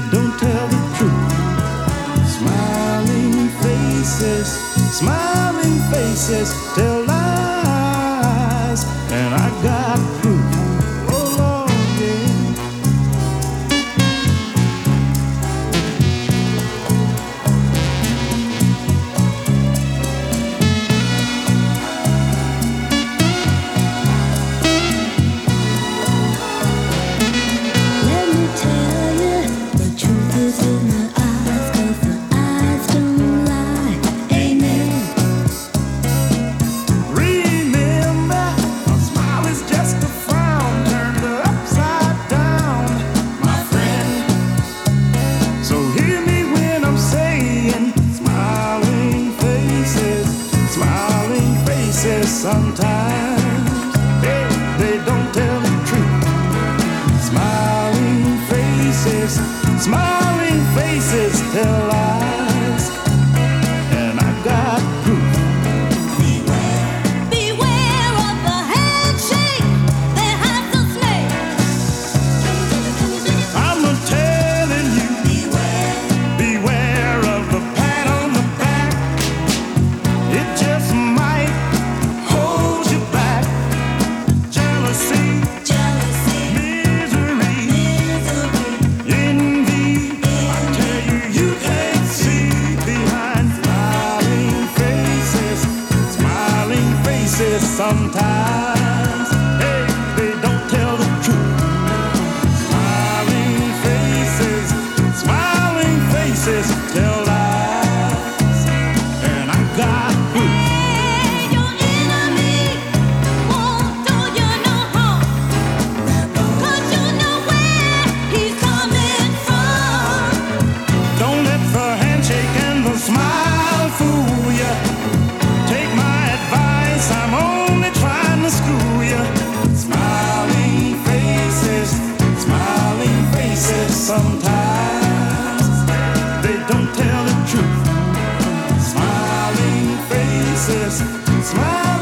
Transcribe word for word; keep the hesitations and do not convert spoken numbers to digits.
don't tell the truth. Smiling faces, smiling faces tell lies, and I got proof. Oh Lord, yeah. Let me tell you, the truth is in the eyes, 'cause the eyes don't lie. Amen. Remember, a smile is just a frown turned upside down, my friend. So hear me when I'm saying, smiling faces, smiling faces sometimes, hey, they don't tell the truth. Smiling faces, smiling faces tell lies, and I got proof. Beware of the handshake that has a snake. I'm a telling you, Beware. beware of the pat on the back. It just might hold you back. Jealousy, Jealousy, misery, misery. envy. I tell you, you can't see behind smiling faces, smiling faces sometimes. Hey, they don't tell the truth. Smiling faces, smiling faces tell lies, and I got proof. Hey, your enemy won't do you no harm, 'cause you know where he's coming from. Don't let the handshake and the smile fool ya. Take my advice, I'm only trying to school ya. Smiling faces, smiling faces sometimes, they don't tell the truth. Smiling faces, smiling